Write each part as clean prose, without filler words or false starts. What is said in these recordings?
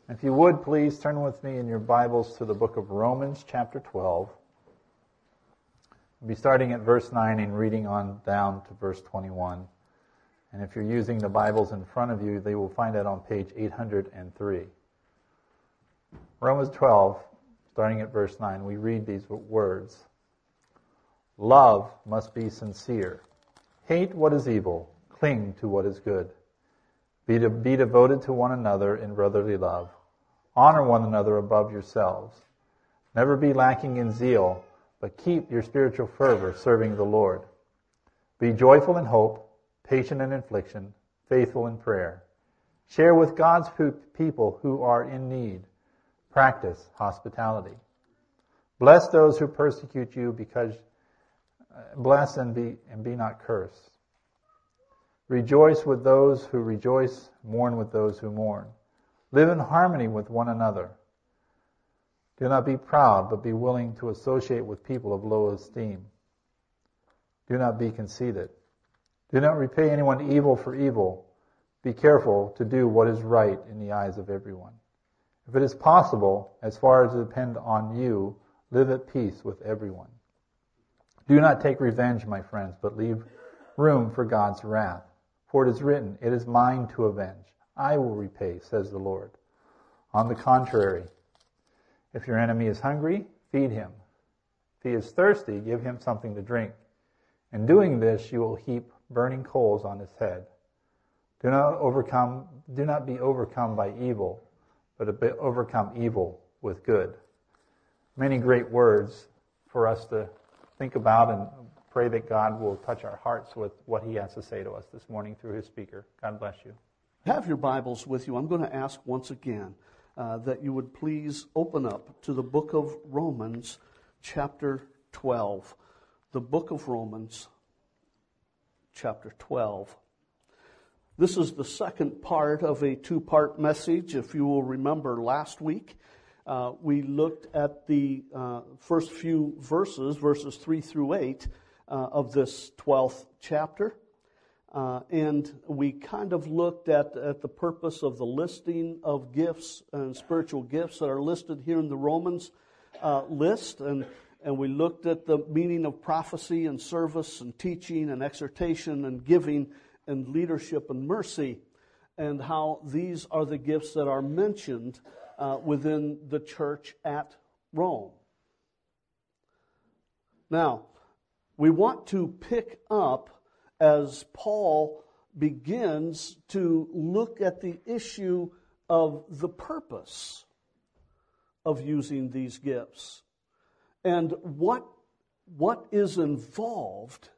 If you would, please turn with me in your Bibles to the book of Romans, chapter 12. We'll be starting at verse 9 and reading on down to verse 21. And if you're using the Bibles in front of you, they will find it on page 803. Romans 12, starting at verse 9, we read these words. Love must be sincere. Hate what is evil. Cling to what is good. Be devoted to one another in brotherly love. Honor one another above yourselves. Never be lacking in zeal, but keep your spiritual fervor serving the Lord. Be joyful in hope, patient in affliction, faithful in prayer. Share with God's people who are in need. Practice hospitality. Bless those who persecute you, because bless and be not cursed. Rejoice with those who rejoice, mourn with those who mourn. Live in harmony with one another. Do not be proud, but be willing to associate with people of low esteem. Do not be conceited. Do not repay anyone evil for evil. Be careful to do what is right in the eyes of everyone. If it is possible, as far as it depends on you, live at peace with everyone. Do not take revenge, my friends, but leave room for God's wrath. For it is written, "It is mine to avenge. I will repay," says the Lord. On the contrary, if your enemy is hungry, feed him. If he is thirsty, give him something to drink. In doing this, you will heap burning coals on his head. Do not be overcome by evil, but overcome evil with good. Many great words for us to think about, and pray that God will touch our hearts with what he has to say to us this morning through his speaker. God bless you. Have your Bibles with you. I'm going to ask once again that you would please open up to the book of Romans, chapter 12. The book of Romans, chapter 12. This is the second part of a two-part message. If you will remember last week, we looked at the first few verses 3 through 8 of this 12th chapter. And we kind of looked at the purpose of the listing of gifts and spiritual gifts that are listed here in the Romans list. And we looked at the meaning of prophecy and service and teaching and exhortation and giving and leadership and mercy, and how these are the gifts that are mentioned within the church at Rome. Now, we want to pick up as Paul begins to look at the issue of the purpose of using these gifts and what is involved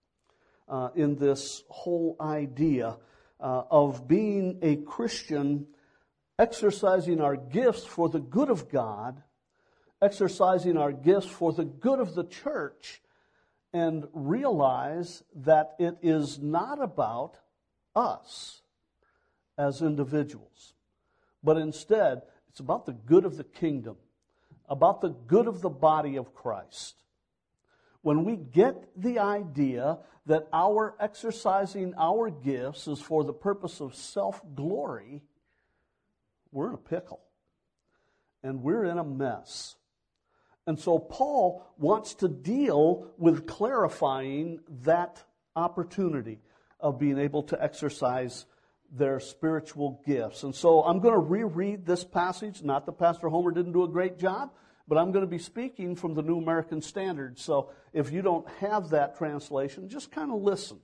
in this whole idea of being a Christian, exercising our gifts for the good of God, exercising our gifts for the good of the church, and realize that it is not about us as individuals, but instead it's about the good of the kingdom, about the good of the body of Christ. When we get the idea that our exercising our gifts is for the purpose of self-glory, we're in a pickle and we're in a mess. And so Paul wants to deal with clarifying that opportunity of being able to exercise their spiritual gifts. And so I'm going to reread this passage. Not that Pastor Homer didn't do a great job, but I'm going to be speaking from the New American Standard. So if you don't have that translation, just kind of listen.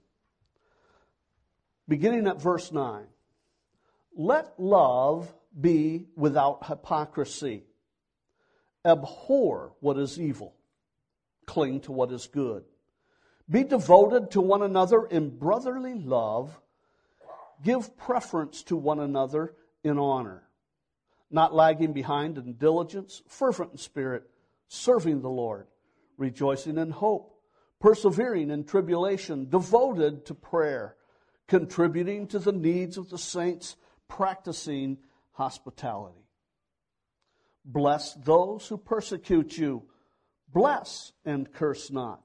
Beginning at verse 9. Let love be without hypocrisy. Abhor what is evil. Cling to what is good. Be devoted to one another in brotherly love. Give preference to one another in honor. Not lagging behind in diligence, fervent in spirit, serving the Lord, rejoicing in hope, persevering in tribulation, devoted to prayer, contributing to the needs of the saints, practicing hospitality. Bless those who persecute you. Bless and curse not.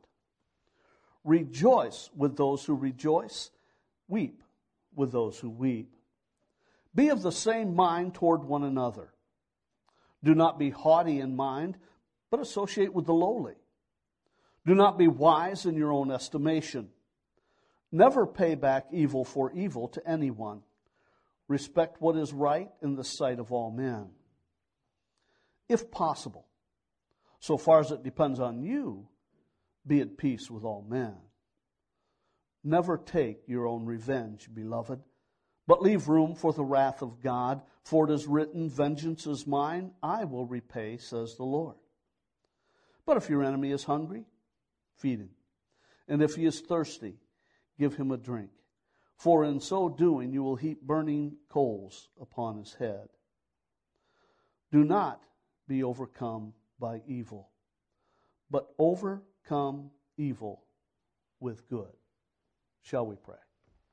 Rejoice with those who rejoice. Weep with those who weep. Be of the same mind toward one another. Do not be haughty in mind, but associate with the lowly. Do not be wise in your own estimation. Never pay back evil for evil to anyone. Respect what is right in the sight of all men. If possible, so far as it depends on you, be at peace with all men. Never take your own revenge, beloved, but leave room for the wrath of God, for it is written, "Vengeance is mine, I will repay, says the Lord." But if your enemy is hungry, feed him. And if he is thirsty, give him a drink. For in so doing you will heap burning coals upon his head. Do not be overcome by evil, but overcome evil with good. Shall we pray?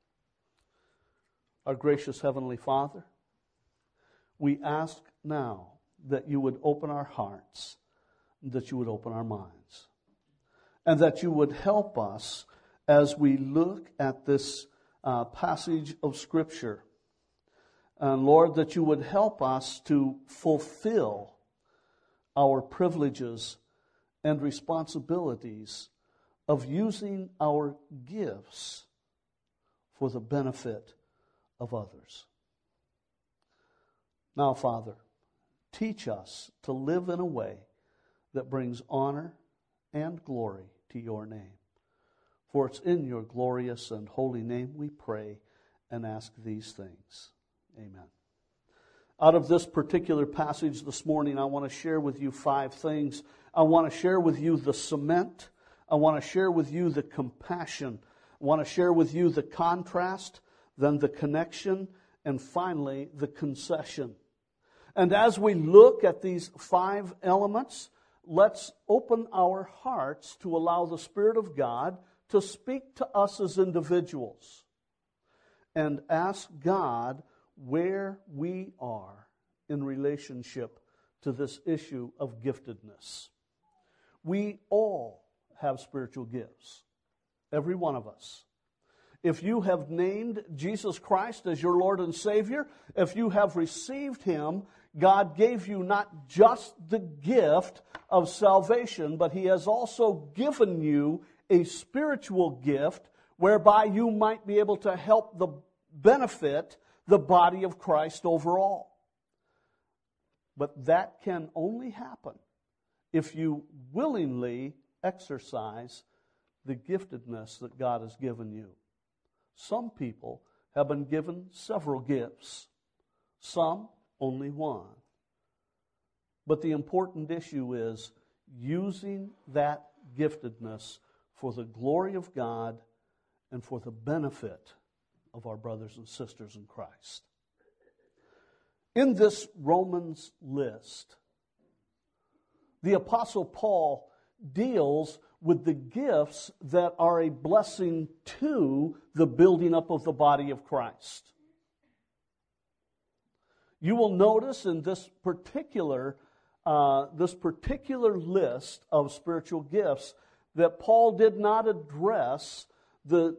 Our gracious Heavenly Father, we ask now that you would open our hearts, that you would open our minds, and that you would help us as we look at this passage of Scripture. And Lord, that you would help us to fulfill our privileges and responsibilities of using our gifts for the benefit of others. Now, Father, teach us to live in a way that brings honor and glory to your name. For it's in your glorious and holy name we pray and ask these things. Amen. Out of this particular passage this morning, I want to share with you 5 things. I want to share with you the cement. I want to share with you the compassion. I want to share with you the contrast, then the connection, and finally the concession. And as we look at these 5 elements, let's open our hearts to allow the Spirit of God to speak to us as individuals and ask God where we are in relationship to this issue of giftedness. We all have spiritual gifts, every one of us. If you have named Jesus Christ as your Lord and Savior, if you have received Him, God gave you not just the gift of salvation, but He has also given you a spiritual gift whereby you might be able to help benefit the body of Christ overall. But that can only happen if you willingly exercise the giftedness that God has given you. Some people have been given several gifts, some only one. But the important issue is using that giftedness for the glory of God and for the benefit of our brothers and sisters in Christ. In this Romans list, the Apostle Paul deals with the gifts that are a blessing to the building up of the body of Christ. You will notice in this particular list of spiritual gifts that Paul did not address the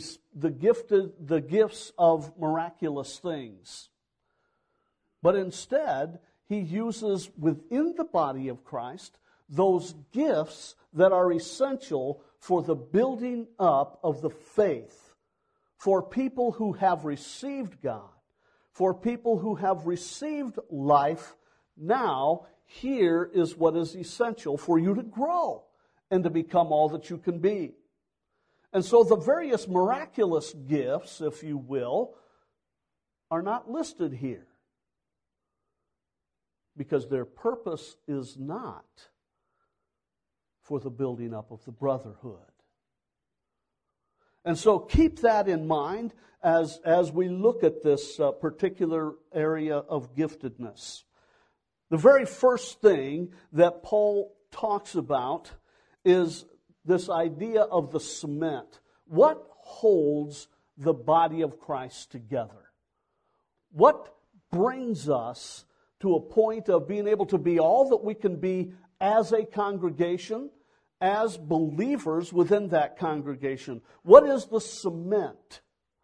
gifts of miraculous things. But instead, he uses within the body of Christ those gifts that are essential for the building up of the faith, for people who have received God, for people who have received life. Now, here is what is essential for you to grow and to become all that you can be. And so the various miraculous gifts, if you will, are not listed here because their purpose is not for the building up of the brotherhood. And so keep that in mind as we look at this particular area of giftedness. The very first thing that Paul talks about is this idea of the cement. What holds the body of Christ together? What brings us to a point of being able to be all that we can be as a congregation, as believers within that congregation? What is the cement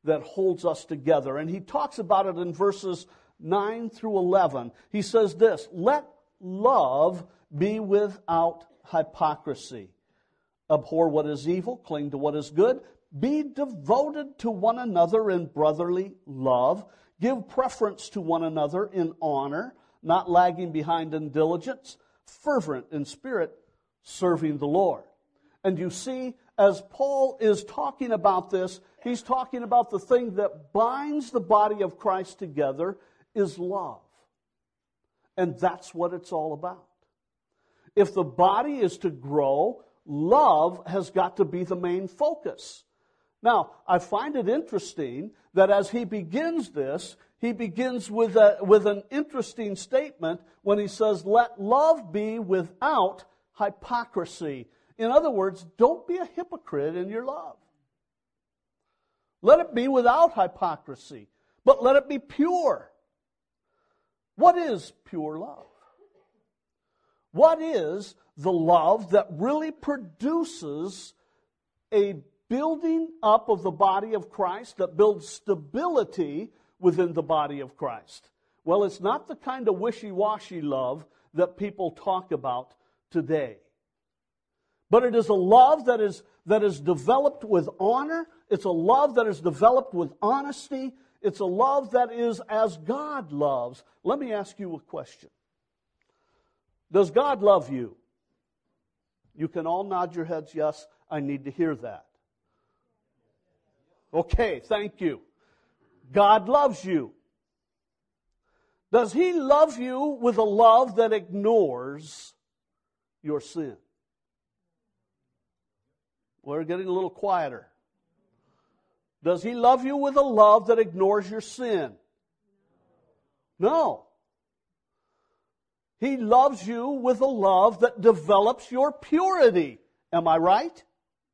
that holds us together. And he talks about it in verses 9 through 11. He says this, let love be without hypocrisy. Abhor what is evil, cling to what is good. Be devoted to one another in brotherly love. Give preference to one another in honor, not lagging behind in diligence, fervent in spirit, serving the Lord. And you see, as Paul is talking about this, he's talking about the thing that binds the body of Christ together is love. And that's what it's all about. If the body is to grow, love has got to be the main focus. Now, I find it interesting that as he begins this, he begins with an interesting statement when he says, let love be without hypocrisy. In other words, don't be a hypocrite in your love. Let it be without hypocrisy, but let it be pure. What is pure love? What is the love that really produces a building up of the body of Christ, that builds stability within the body of Christ? Well, it's not the kind of wishy-washy love that people talk about today. But it is a love that is developed with honor. It's a love that is developed with honesty. It's a love that is as God loves. Let me ask you a question. Does God love you? You can all nod your heads, yes, I need to hear that. Okay, thank you. God loves you. Does He love you with a love that ignores your sin? We're getting a little quieter. Does He love you with a love that ignores your sin? No. He loves you with a love that develops your purity. Am I right?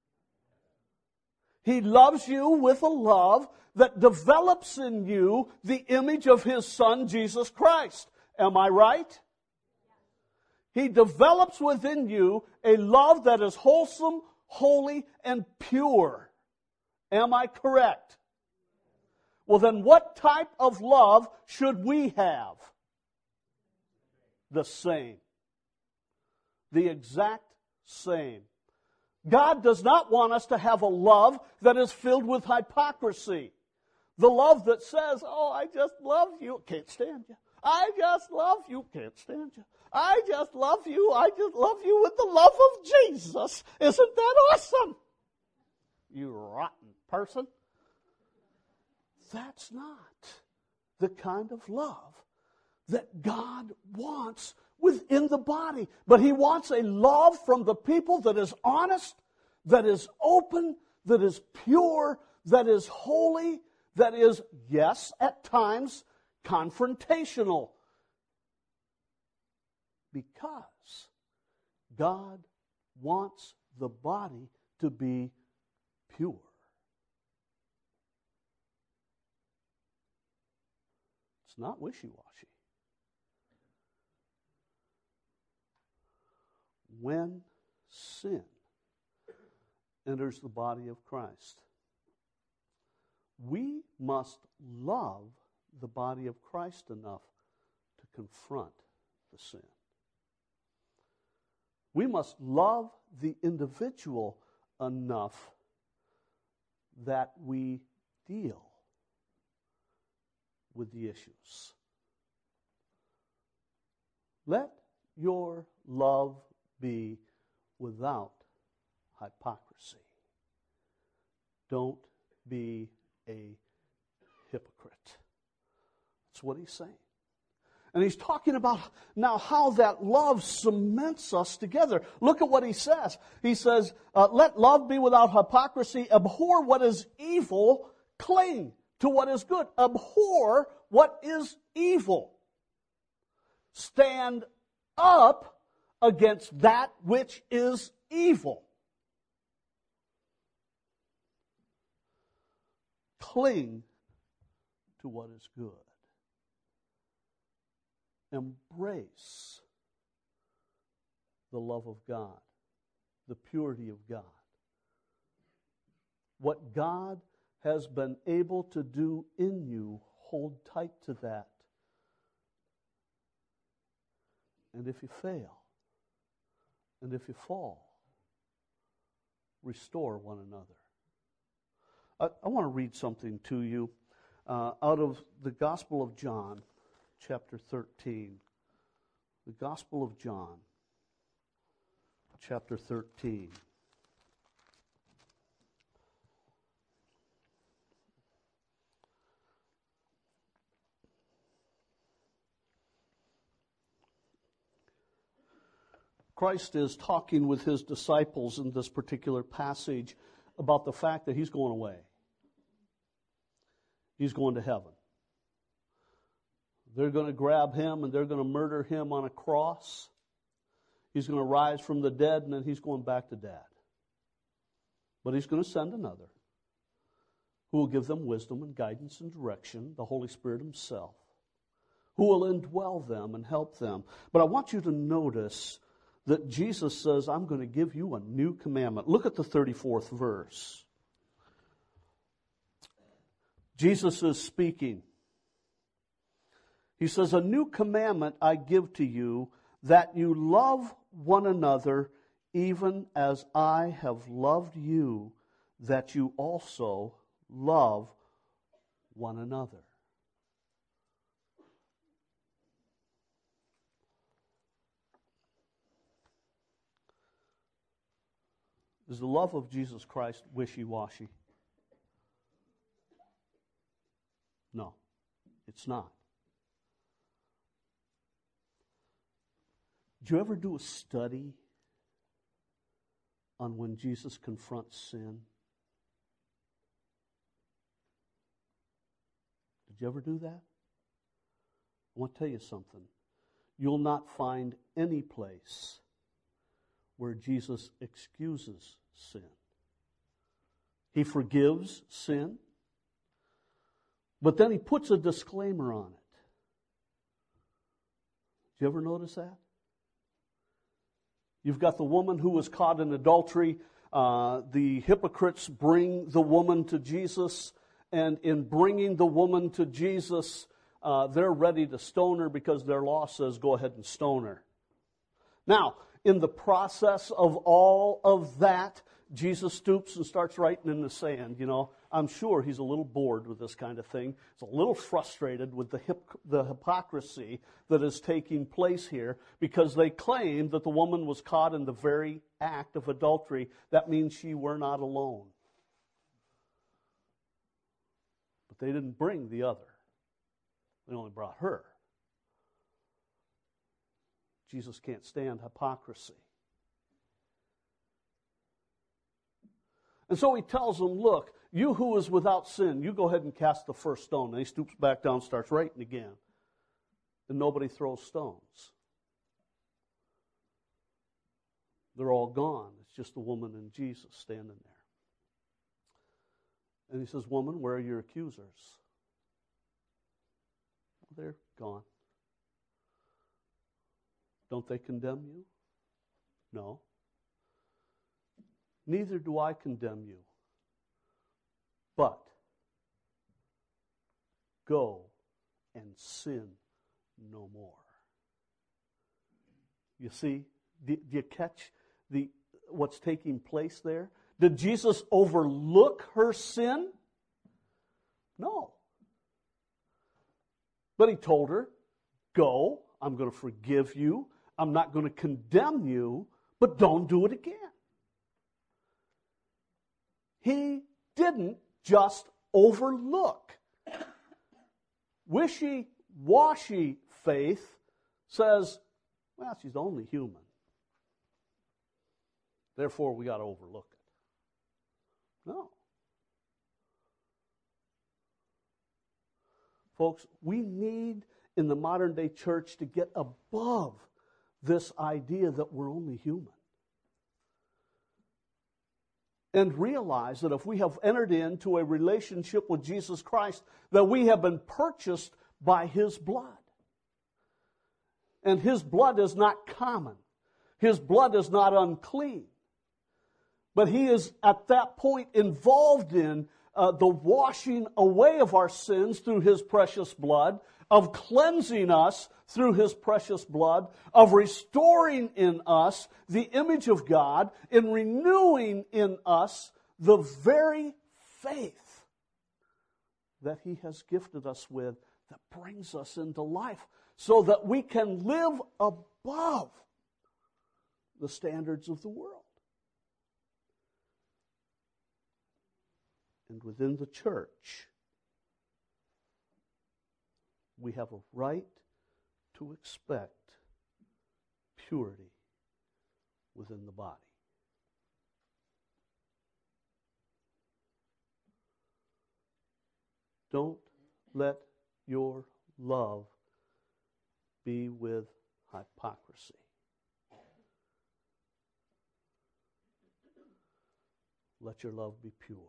He loves you with a love that develops in you the image of His Son, Jesus Christ. Am I right? He develops within you a love that is wholesome, holy, and pure. Am I correct? Well, then what type of love should we have? The same. The exact same. God does not want us to have a love that is filled with hypocrisy. The love that says, oh, I just love you, can't stand you. I just love you, can't stand you. I just love you with the love of Jesus. Isn't that awesome? You rotten person. That's not the kind of love that God wants within the body. But He wants a love from the people that is honest, that is open, that is pure, that is holy, that is, yes, at times, confrontational. Because God wants the body to be pure. It's not wishy-washy. When sin enters the body of Christ, we must love the body of Christ enough to confront the sin. We must love the individual enough that we deal with the issues. Let your love be without hypocrisy. Don't be a hypocrite. That's what he's saying. And he's talking about now how that love cements us together. Look at what he says. He says, let love be without hypocrisy. Abhor what is evil. Cling to what is good. Abhor what is evil. Stand up against that which is evil. Cling to what is good. Embrace the love of God, the purity of God. What God has been able to do in you, hold tight to that. And if you fail, and if you fall, restore one another. I want to read something to you out of the Gospel of John, chapter 13. The Gospel of John, chapter 13. Christ is talking with his disciples in this particular passage about the fact that he's going away. He's going to heaven. They're going to grab him and they're going to murder him on a cross. He's going to rise from the dead and then he's going back to Dad. But he's going to send another who will give them wisdom and guidance and direction, the Holy Spirit himself, who will indwell them and help them. But I want you to notice that Jesus says, I'm going to give you a new commandment. Look at the 34th verse. Jesus is speaking. He says, a new commandment I give to you, that you love one another even as I have loved you, that you also love one another. Is the love of Jesus Christ wishy-washy? No, it's not. Did you ever do a study on when Jesus confronts sin? Did you ever do that? I want to tell you something. You'll not find any place where Jesus excuses sin. He forgives sin, but then he puts a disclaimer on it. Did you ever notice that? You've got the woman who was caught in adultery. The hypocrites bring the woman to Jesus, and in bringing the woman to Jesus, they're ready to stone her because their law says go ahead and stone her. Now, in the process of all of that, Jesus stoops and starts writing in the sand. You know, I'm sure he's a little bored with this kind of thing. He's a little frustrated with the hypocrisy that is taking place here, because they claim that the woman was caught in the very act of adultery. That means she were not alone. But they didn't bring the other. They only brought her. Jesus can't stand hypocrisy. And so he tells them, look, you who is without sin, you go ahead and cast the first stone. And he stoops back down, starts writing again. And nobody throws stones. They're all gone. It's just the woman and Jesus standing there. And he says, woman, where are your accusers? Well, they're gone. Don't they condemn you? No. Neither do I condemn you. But go and sin no more. You see, do you catch what's taking place there? Did Jesus overlook her sin? No. But he told her, go, I'm going to forgive you. I'm not going to condemn you, but don't do it again. He didn't just overlook. Wishy-washy faith says, well, she's only human. Therefore, we got to overlook it. No. Folks, we need in the modern day church to get above this idea that we're only human. And realize that if we have entered into a relationship with Jesus Christ, that we have been purchased by His blood. And His blood is not common. His blood is not unclean. But He is at that point involved in the washing away of our sins through His precious blood, of cleansing us through His precious blood, of restoring in us the image of God, in renewing in us the very faith that He has gifted us with that brings us into life so that we can live above the standards of the world. And within the church, we have a right to expect purity within the body. Don't let your love be with hypocrisy. Let your love be pure.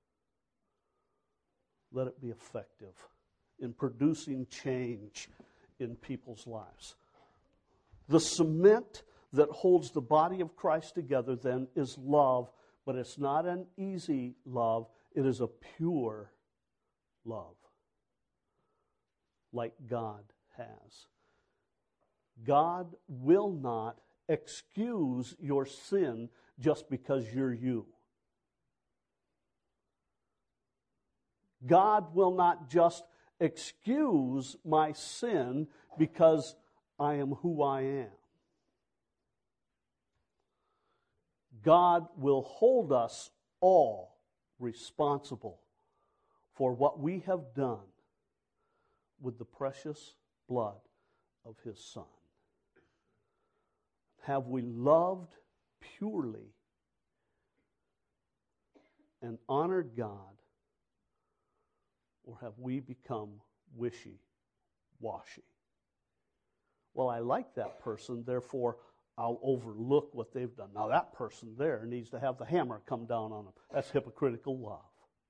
Let it be effective in producing change in people's lives. The cement that holds the body of Christ together then is love, but it's not an easy love. It is a pure love, like God has. God will not excuse your sin just because you're you. God will not just excuse my sin because I am who I am. God will hold us all responsible for what we have done with the precious blood of His Son. Have we loved purely and honored God, or have we become wishy-washy? Well, I like that person, therefore I'll overlook what they've done. Now that person there needs to have the hammer come down on them. That's hypocritical love.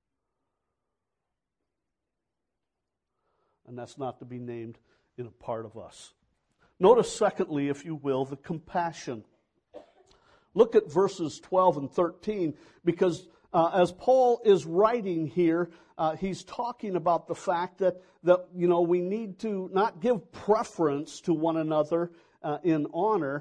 And that's not to be named in a part of us. Notice, secondly, if you will, the compassion. Look at verses 12 and 13, because as Paul is writing here, he's talking about the fact that we need to not give preference to one another in honor,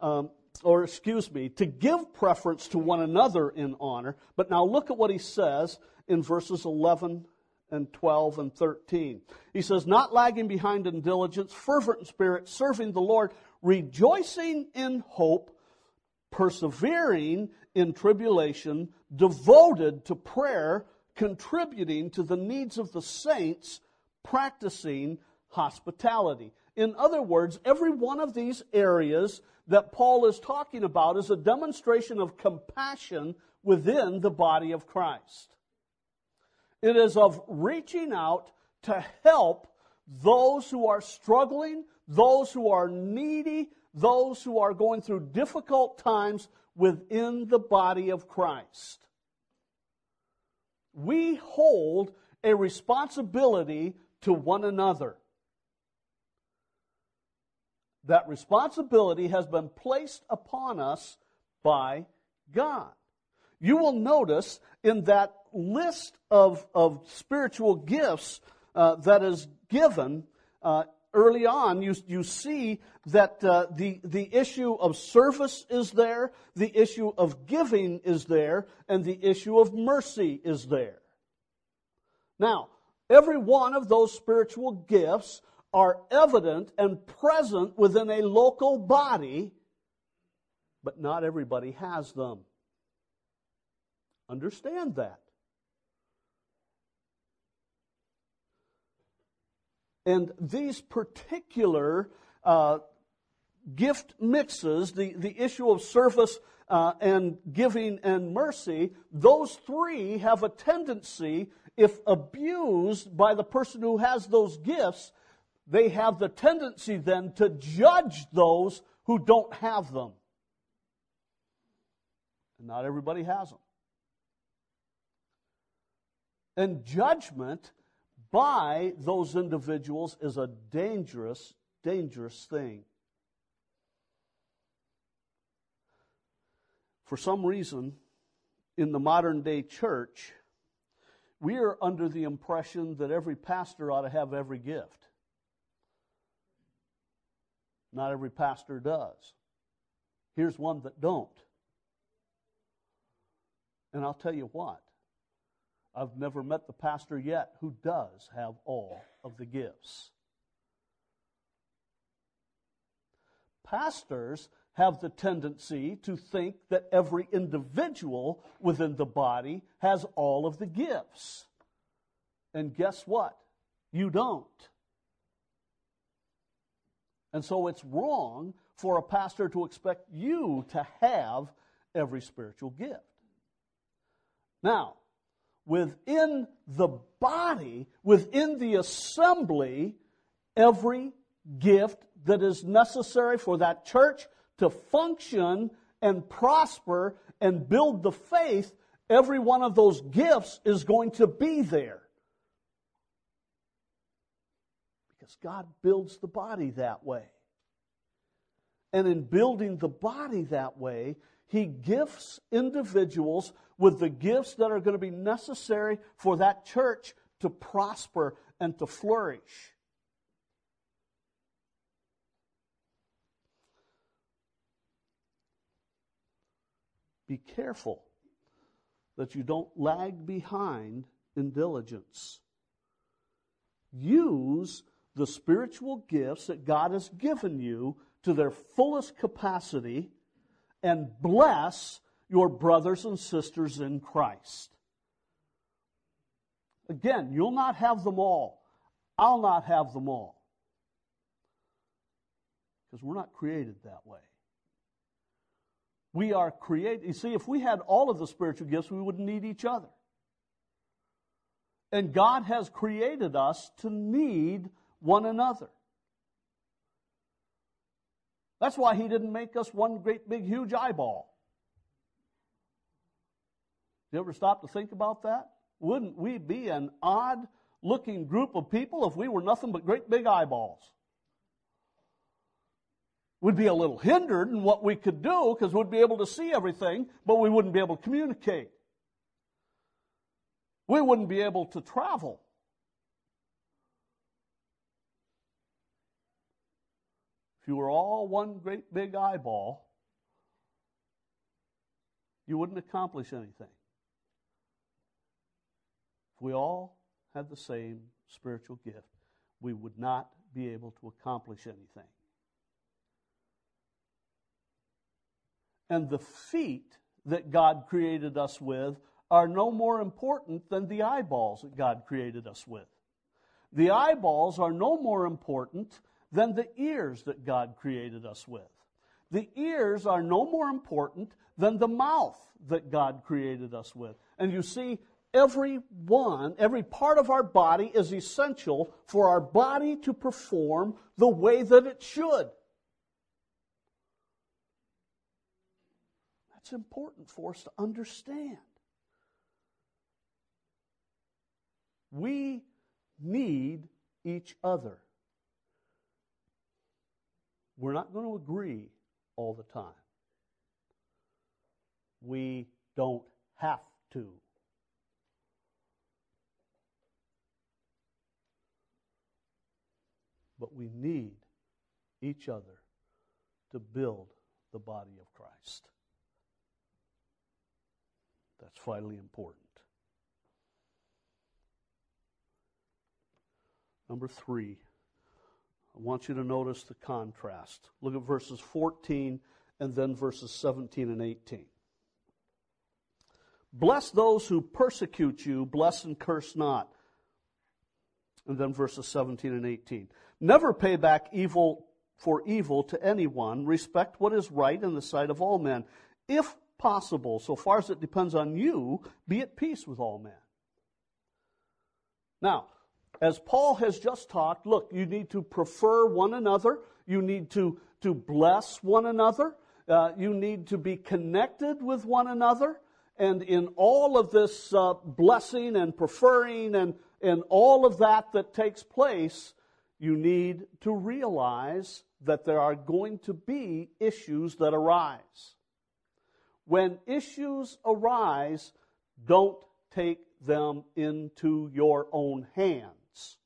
to give preference to one another in honor. But now look at what he says in verses 11 and 12 and 13. He says, not lagging behind in diligence, fervent in spirit, serving the Lord, rejoicing in hope, persevering in tribulation, devoted to prayer, contributing to the needs of the saints, practicing hospitality. In other words, every one of these areas that Paul is talking about is a demonstration of compassion within the body of Christ. It is of reaching out to help those who are struggling, those who are needy, those who are going through difficult times within the body of Christ. We hold a responsibility to one another. That responsibility has been placed upon us by God. You will notice in that list of spiritual gifts that is given early on, you see that the issue of service is there, the issue of giving is there, and the issue of mercy is there. Now, every one of those spiritual gifts are evident and present within a local body, but not everybody has them. Understand that. And these particular gift mixes, the issue of service and giving and mercy, those three have a tendency, if abused by the person who has those gifts, they have the tendency then to judge those who don't have them. And not everybody has them. And judgment by those individuals is a dangerous, dangerous thing. For some reason, in the modern day church, We are under the impression that every pastor ought to have every gift. Not every pastor does. Here's one that don't. And I'll tell you what, I've never met the pastor yet who does have all of the gifts. Pastors have the tendency to think that every individual within the body has all of the gifts. And guess what? You don't. And so it's wrong for a pastor to expect you to have every spiritual gift. Now, within the body, within the assembly, every gift that is necessary for that church to function and prosper and build the faith, every one of those gifts is going to be there. Because God builds the body that way. And in building the body that way, He gifts individuals with the gifts that are going to be necessary for that church to prosper and to flourish. Be careful that you don't lag behind in diligence. Use the spiritual gifts that God has given you to their fullest capacity and bless your brothers and sisters in Christ. Again, you'll not have them all. I'll not have them all. Because we're not created that way. We are created. You see, if we had all of the spiritual gifts, we wouldn't need each other. And God has created us to need one another. That's why He didn't make us one great big huge eyeball. You ever stop to think about that? Wouldn't we be an odd-looking group of people if we were nothing but great big eyeballs? We'd be a little hindered in what we could do because we'd be able to see everything, but we wouldn't be able to communicate. We wouldn't be able to travel. If you were all one great big eyeball, you wouldn't accomplish anything. If we all had the same spiritual gift, we would not be able to accomplish anything. And the feet that God created us with are no more important than the eyeballs that God created us with. The eyeballs are no more important than the ears that God created us with. The ears are no more important than the mouth that God created us with. And you see, every part of our body is essential for our body to perform the way that it should. That's important for us to understand. We need each other. We're not going to agree all the time. We don't have to. But we need each other to build the body of Christ. That's vitally important. Number 3, I want you to notice the contrast. Look at verses 14 and then verses 17 and 18. Bless those who persecute you, bless and curse not. And then verses 17 and 18. Never pay back evil for evil to anyone. Respect what is right in the sight of all men. If possible, so far as it depends on you, be at peace with all men. Now, as Paul has just talked, look, you need to prefer one another. You need to bless one another. You need to be connected with one another. And in all of this blessing and preferring and all of that takes place, you need to realize that there are going to be issues that arise. When issues arise, don't take them into your own hands.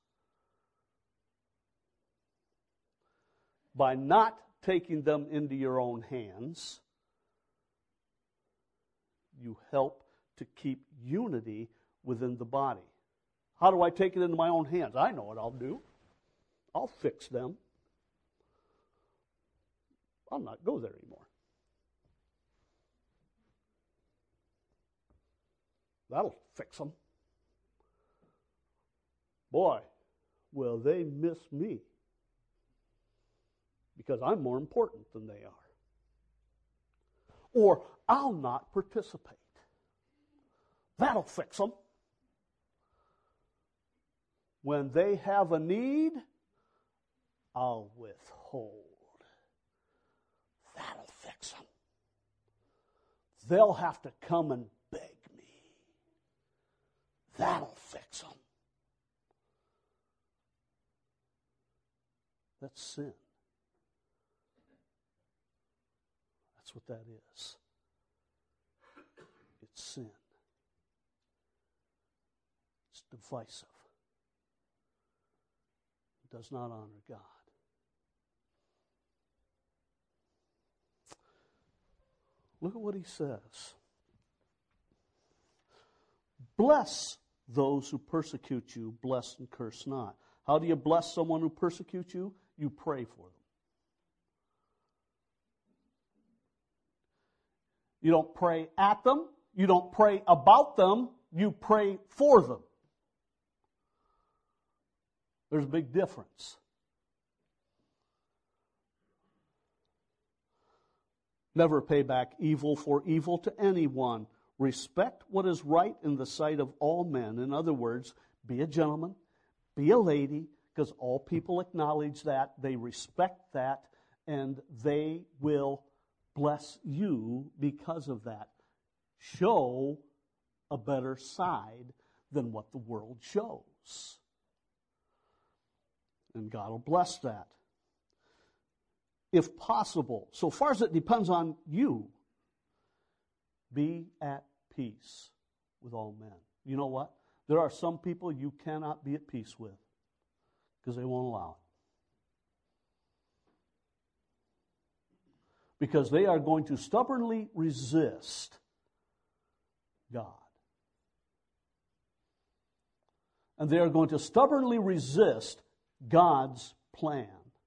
By not taking them into your own hands, you help to keep unity within the body. How do I take it into my own hands? I know what I'll do. I'll fix them. I'll not go there anymore. That'll fix them. Boy, will they miss me because I'm more important than they are. Or I'll not participate. That'll fix them. When they have a need, I'll withhold. That'll fix them. They'll have to come and beg me. That'll fix them. That's sin. That's what that is. It's sin. It's divisive. It does not honor God. Look at what he says. Bless those who persecute you, bless and curse not. How do you bless someone who persecutes you? You pray for them. You don't pray at them. You don't pray about them. You pray for them. There's a big difference. Never pay back evil for evil to anyone. Respect what is right in the sight of all men. In other words, be a gentleman, be a lady, because all people acknowledge that, they respect that, and they will bless you because of that. Show a better side than what the world shows. And God will bless that. If possible, so far as it depends on you, be at peace with all men. You know what? There are some people you cannot be at peace with because they won't allow it. Because they are going to stubbornly resist God. And they are going to stubbornly resist God's plan.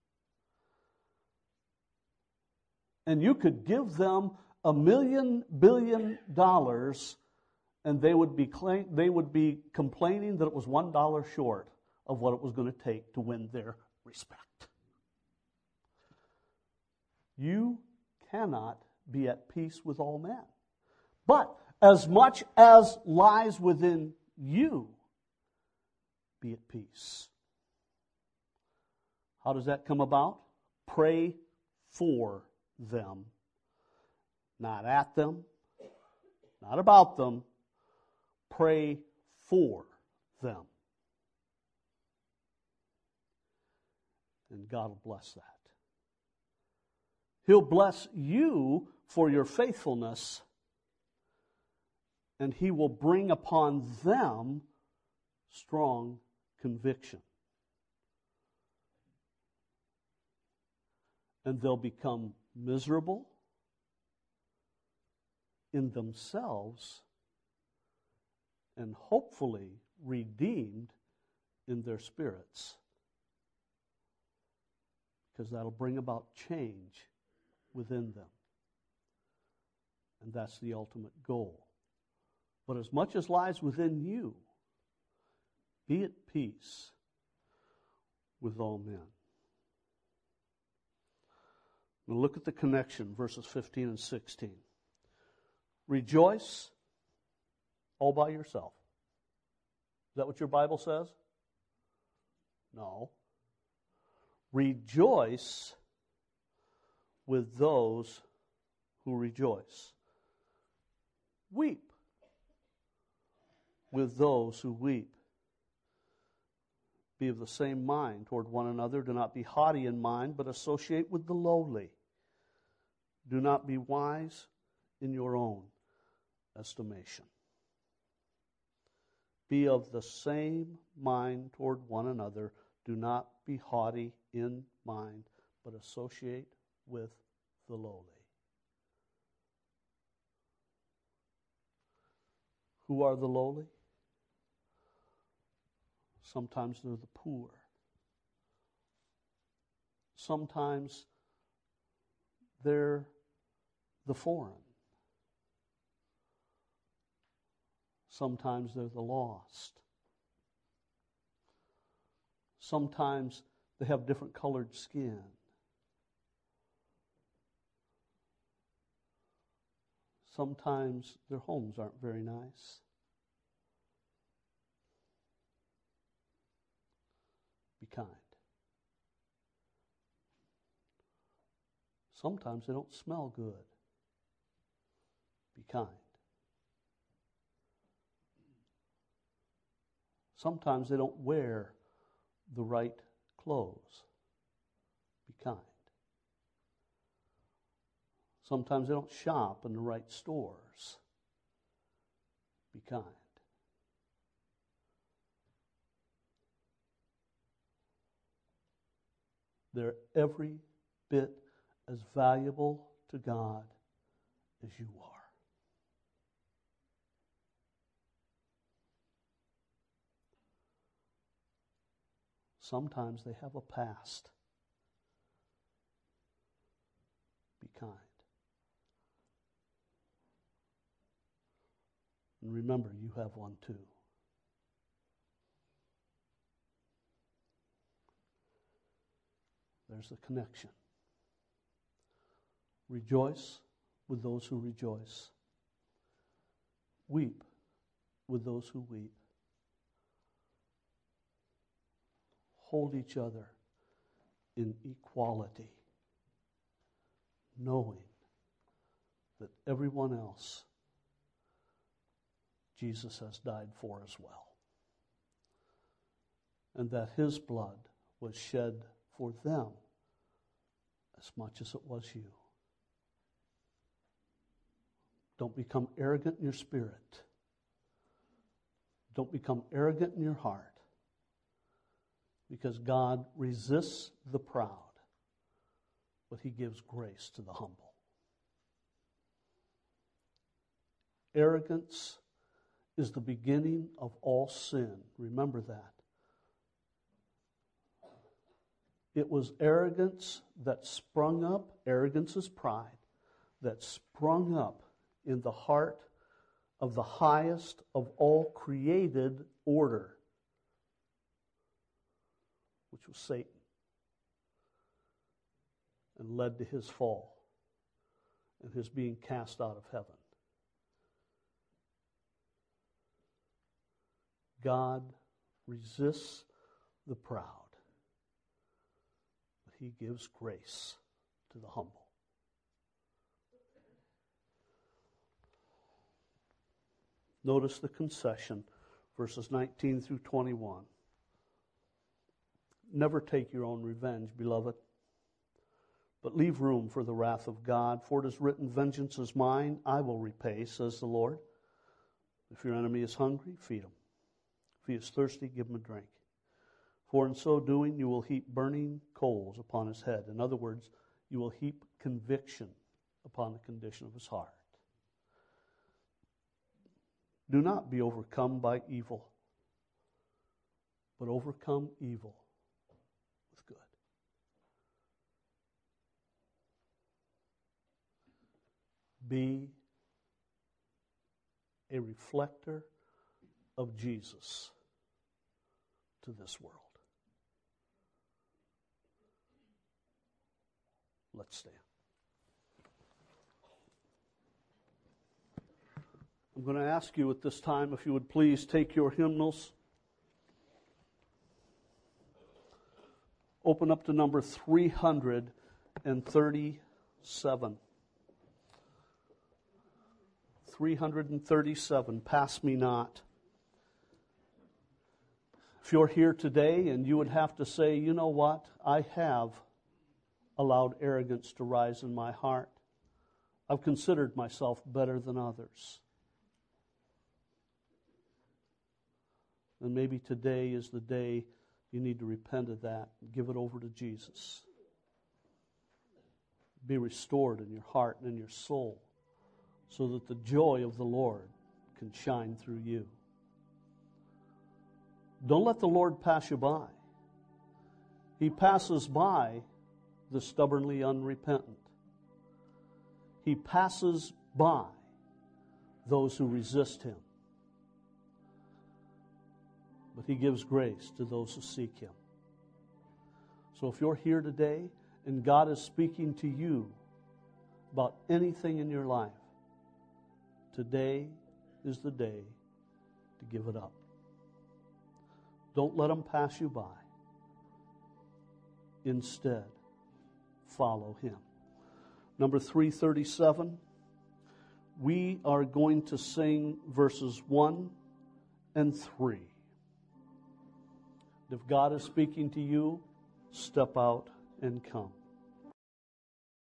And you could give them $1 billion and they would be complaining that it was $1 short of what it was going to take to win their respect. You cannot be at peace with all men. But as much as lies within you, be at peace. How does that come about? Pray for them. Not at them, not about them. Pray for them. And God will bless that. He'll bless you for your faithfulness, and He will bring upon them strong conviction. And they'll become miserable in themselves and hopefully redeemed in their spirits. Because that'll bring about change within them. And that's the ultimate goal. But as much as lies within you, be at peace with all men. Now look at the connection, verses 15 and 16. Rejoice all by yourself. Is that what your Bible says? No. Rejoice with those who rejoice. Weep with those who weep. Be of the same mind toward one another. Do not be haughty in mind, but associate with the lowly. Do not be wise in your own estimation. Be of the same mind toward one another. Do not be haughty in mind, but associate with the lowly. Who are the lowly? Sometimes they're the poor. Sometimes they're the foreign. Sometimes they're the lost. Sometimes they have different colored skin. Sometimes their homes aren't very nice. Be kind. Sometimes they don't smell good. Be kind. Sometimes they don't wear the right clothes. Be kind. Sometimes they don't shop in the right stores. Be kind. They're every bit as valuable to God as you are. Sometimes they have a past. Be kind. And remember, you have one too. There's a connection. Rejoice with those who rejoice. Weep with those who weep. Hold each other in equality, knowing that everyone else Jesus has died for as well, and that His blood was shed for them as much as it was you. Don't become arrogant in your spirit. Don't become arrogant in your heart. Because God resists the proud, but He gives grace to the humble. Arrogance is the beginning of all sin. Remember that. It was arrogance that sprung up, arrogance is pride, that sprung up in the heart of the highest of all created order, which was Satan, and led to his fall and his being cast out of heaven. God resists the proud, but He gives grace to the humble. Notice the concession, verses 19 through 21. Never take your own revenge, beloved, but leave room for the wrath of God. For it is written, vengeance is mine, I will repay, says the Lord. If your enemy is hungry, feed him. If he is thirsty, give him a drink. For in so doing, you will heap burning coals upon his head. In other words, you will heap conviction upon the condition of his heart. Do not be overcome by evil, but overcome evil with good. Be a reflector of Jesus to this world. Let's stand. I'm going to ask you at this time if you would please take your hymnals, open up to number 337. 337, Pass Me Not. If you're here today and you would have to say, you know what, I have allowed arrogance to rise in my heart. I've considered myself better than others. And maybe today is the day you need to repent of that and give it over to Jesus. Be restored in your heart and in your soul so that the joy of the Lord can shine through you. Don't let the Lord pass you by. He passes by the stubbornly unrepentant. He passes by those who resist Him. But He gives grace to those who seek Him. So if you're here today and God is speaking to you about anything in your life, today is the day to give it up. Don't let Him pass you by. Instead, follow Him. Number 337, we are going to sing verses 1 and 3. If God is speaking to you, step out and come.